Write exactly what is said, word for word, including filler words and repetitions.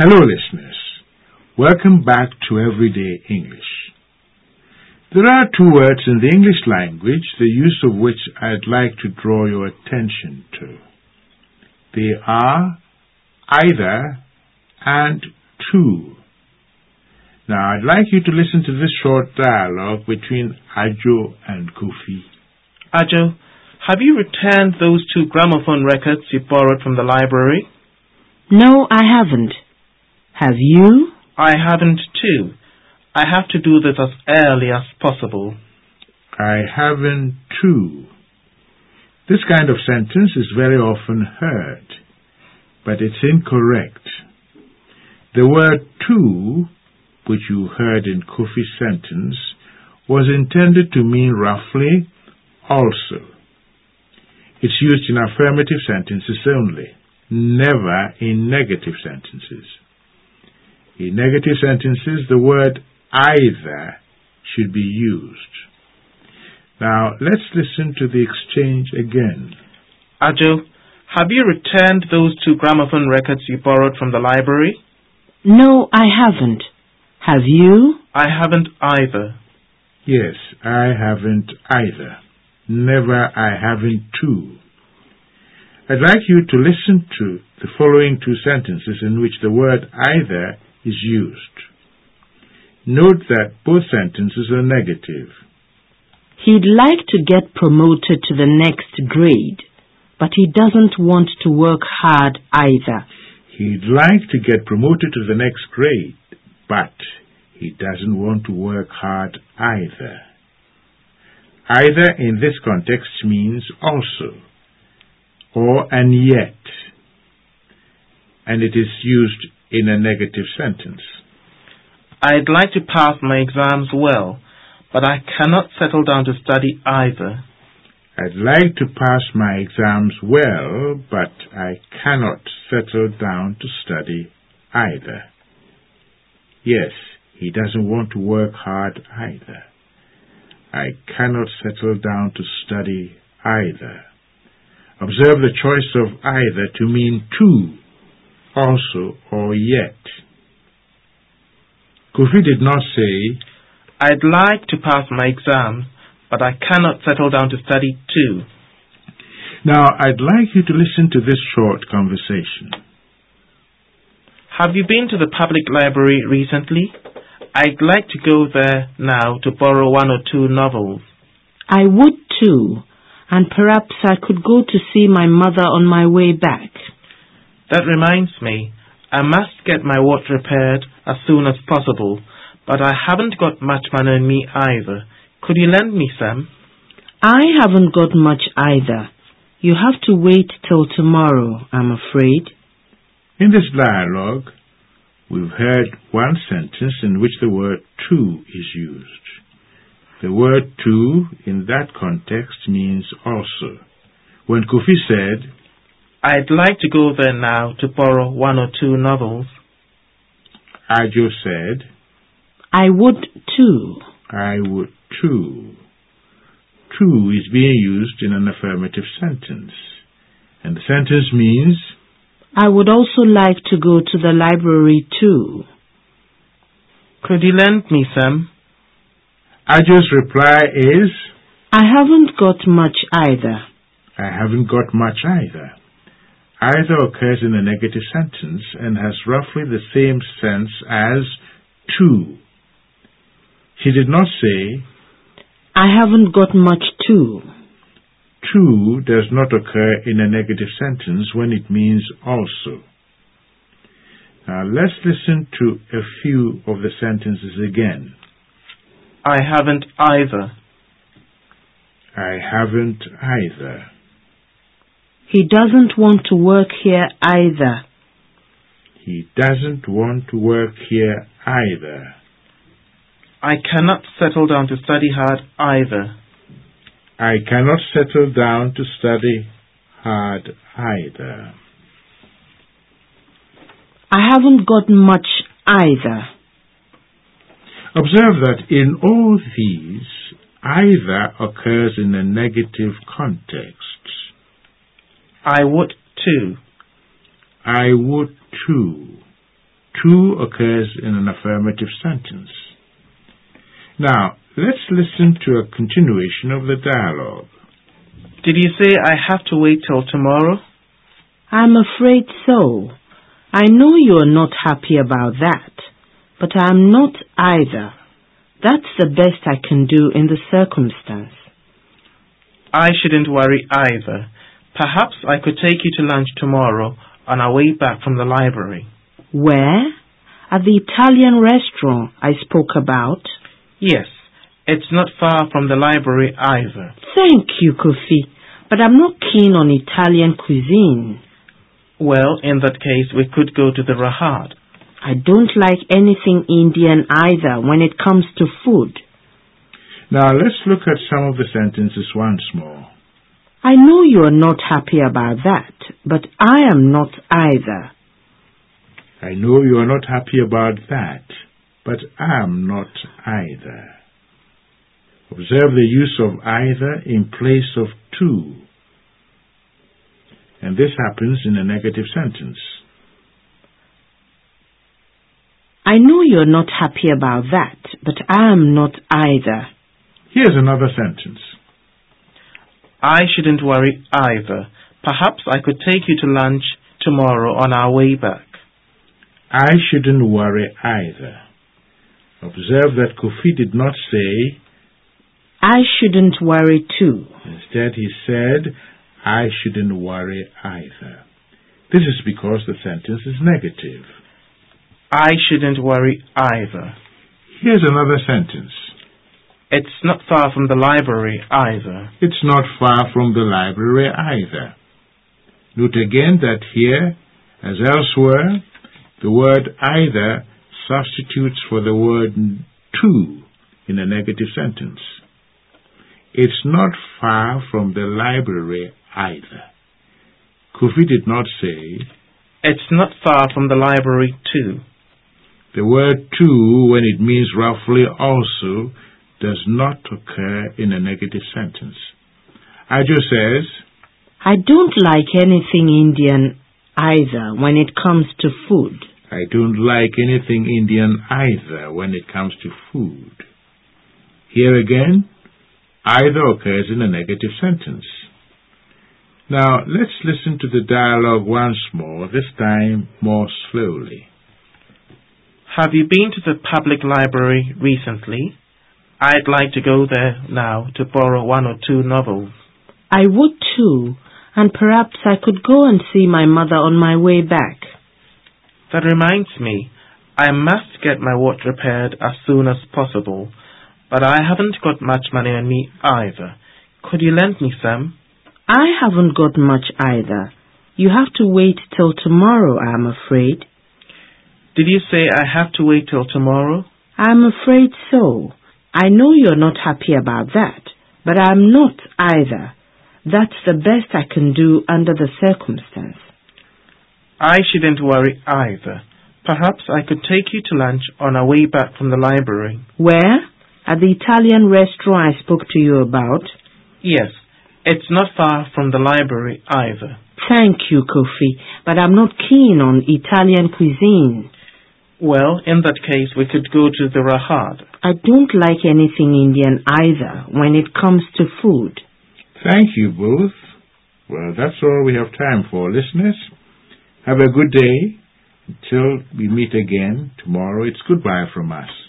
Hello listeners, welcome back to Everyday English. There are two words in the English language, the use of which I'd like to draw your attention to. They are either and to. Now I'd like you to listen to this short dialogue between Ajo and Kofi. Ajo, have you returned those two gramophone records you borrowed from the library? No, I haven't. Have you? I haven't too. I have to do this as early as possible. I haven't too. This kind of sentence is very often heard, but it's incorrect. The word to, which you heard in Kofi's sentence, was intended to mean roughly also. It's used in affirmative sentences only, never in negative sentences. In negative sentences, the word either should be used. Now, let's listen to the exchange again. Ajo, have you returned those two gramophone records you borrowed from the library? No, I haven't. Have you? I haven't either. Yes, I haven't either. Never I haven't too. I'd like you to listen to the following two sentences in which the word either is used. Note that both sentences are negative. He'd like to get promoted to the next grade, but he doesn't want to work hard either. He'd like to get promoted to the next grade, but he doesn't want to work hard either. Either in this context means also, or and yet, and it is used in a negative sentence. I'd like to pass my exams well, but I cannot settle down to study either. I'd like to pass my exams well, but I cannot settle down to study either. Yes, he doesn't want to work hard either. I cannot settle down to study either. Observe the choice of either to mean to, also, or yet. Kofi did not say, I'd like to pass my exams, but I cannot settle down to study too. Now, I'd like you to listen to this short conversation. Have you been to the public library recently? I'd like to go there now to borrow one or two novels. I would too, and perhaps I could go to see my mother on my way back. That reminds me, I must get my watch repaired as soon as possible, but I haven't got much money on me either. Could you lend me some? I haven't got much either. You have to wait till tomorrow, I'm afraid. In this dialogue, we've heard one sentence in which the word to is used. The word to, in that context, means also. When Kofi said, I'd like to go there now to borrow one or two novels, Ajo said, I would too. I would too. To is being used in an affirmative sentence. And the sentence means, I would also like to go to the library too. Could you lend me some? Ajo's reply is, I haven't got much either. I haven't got much either. Either occurs in a negative sentence and has roughly the same sense as to. She did not say, I haven't got much too. To does not occur in a negative sentence when it means also. Now let's listen to a few of the sentences again. I haven't either. I haven't either. He doesn't want to work here either. He doesn't want to work here either. I cannot settle down to study hard either. I cannot settle down to study hard either. I haven't got much either. Observe that in all these, either occurs in a negative context. I would too. I would too. to occurs in an affirmative sentence. Now, let's listen to a continuation of the dialogue. Did you say I have to wait till tomorrow? I'm afraid so. I know you're not happy about that, but I'm not either. That's the best I can do in the circumstance. I shouldn't worry either. Perhaps I could take you to lunch tomorrow on our way back from the library. Where? At the Italian restaurant I spoke about? Yes, it's not far from the library either. Thank you, Kofi, but I'm not keen on Italian cuisine. Well, in that case, we could go to the Rahad. I don't like anything Indian either when it comes to food. Now, let's look at some of the sentences once more. I know you are not happy about that, but I am not either. I know you are not happy about that, but I am not either. Observe the use of either in place of to. And this happens in a negative sentence. I know you're not happy about that, but I am not either. Here's another sentence. I shouldn't worry either. Perhaps I could take you to lunch tomorrow on our way back. I shouldn't worry either. Observe that Kofi did not say, I shouldn't worry too. Instead, he said, I shouldn't worry either. This is because the sentence is negative. I shouldn't worry either. Here's another sentence. It's not far from the library either. It's not far from the library either. Note again that here, as elsewhere, the word either substitutes for the word to in a negative sentence. It's not far from the library either. Kofi did not say, It's not far from the library too. The word to, when it means roughly also, does not occur in a negative sentence. Ajo says, I don't like anything Indian either when it comes to food. I don't like anything Indian either when it comes to food. Here again, either occurs in a negative sentence. Now, let's listen to the dialogue once more, this time more slowly. Have you been to the public library recently? I'd like to go there now to borrow one or two novels. I would too, and perhaps I could go and see my mother on my way back. That reminds me, I must get my watch repaired as soon as possible, but I haven't got much money on me either. Could you lend me some? I haven't got much either. You have to wait till tomorrow, I'm afraid. Did you say I have to wait till tomorrow? I'm afraid so. I know you're not happy about that, but I'm not either. That's the best I can do under the circumstance. I shouldn't worry either. Perhaps I could take you to lunch on our way back from the library. Where? At the Italian restaurant I spoke to you about? Yes, it's not far from the library either. Thank you, Kofi, but I'm not keen on Italian cuisine. Well, in that case, we could go to the Rahad. I don't like anything Indian either when it comes to food. Thank you both. Well, that's all we have time for, listeners. Have a good day. Until we meet again tomorrow, it's goodbye from us.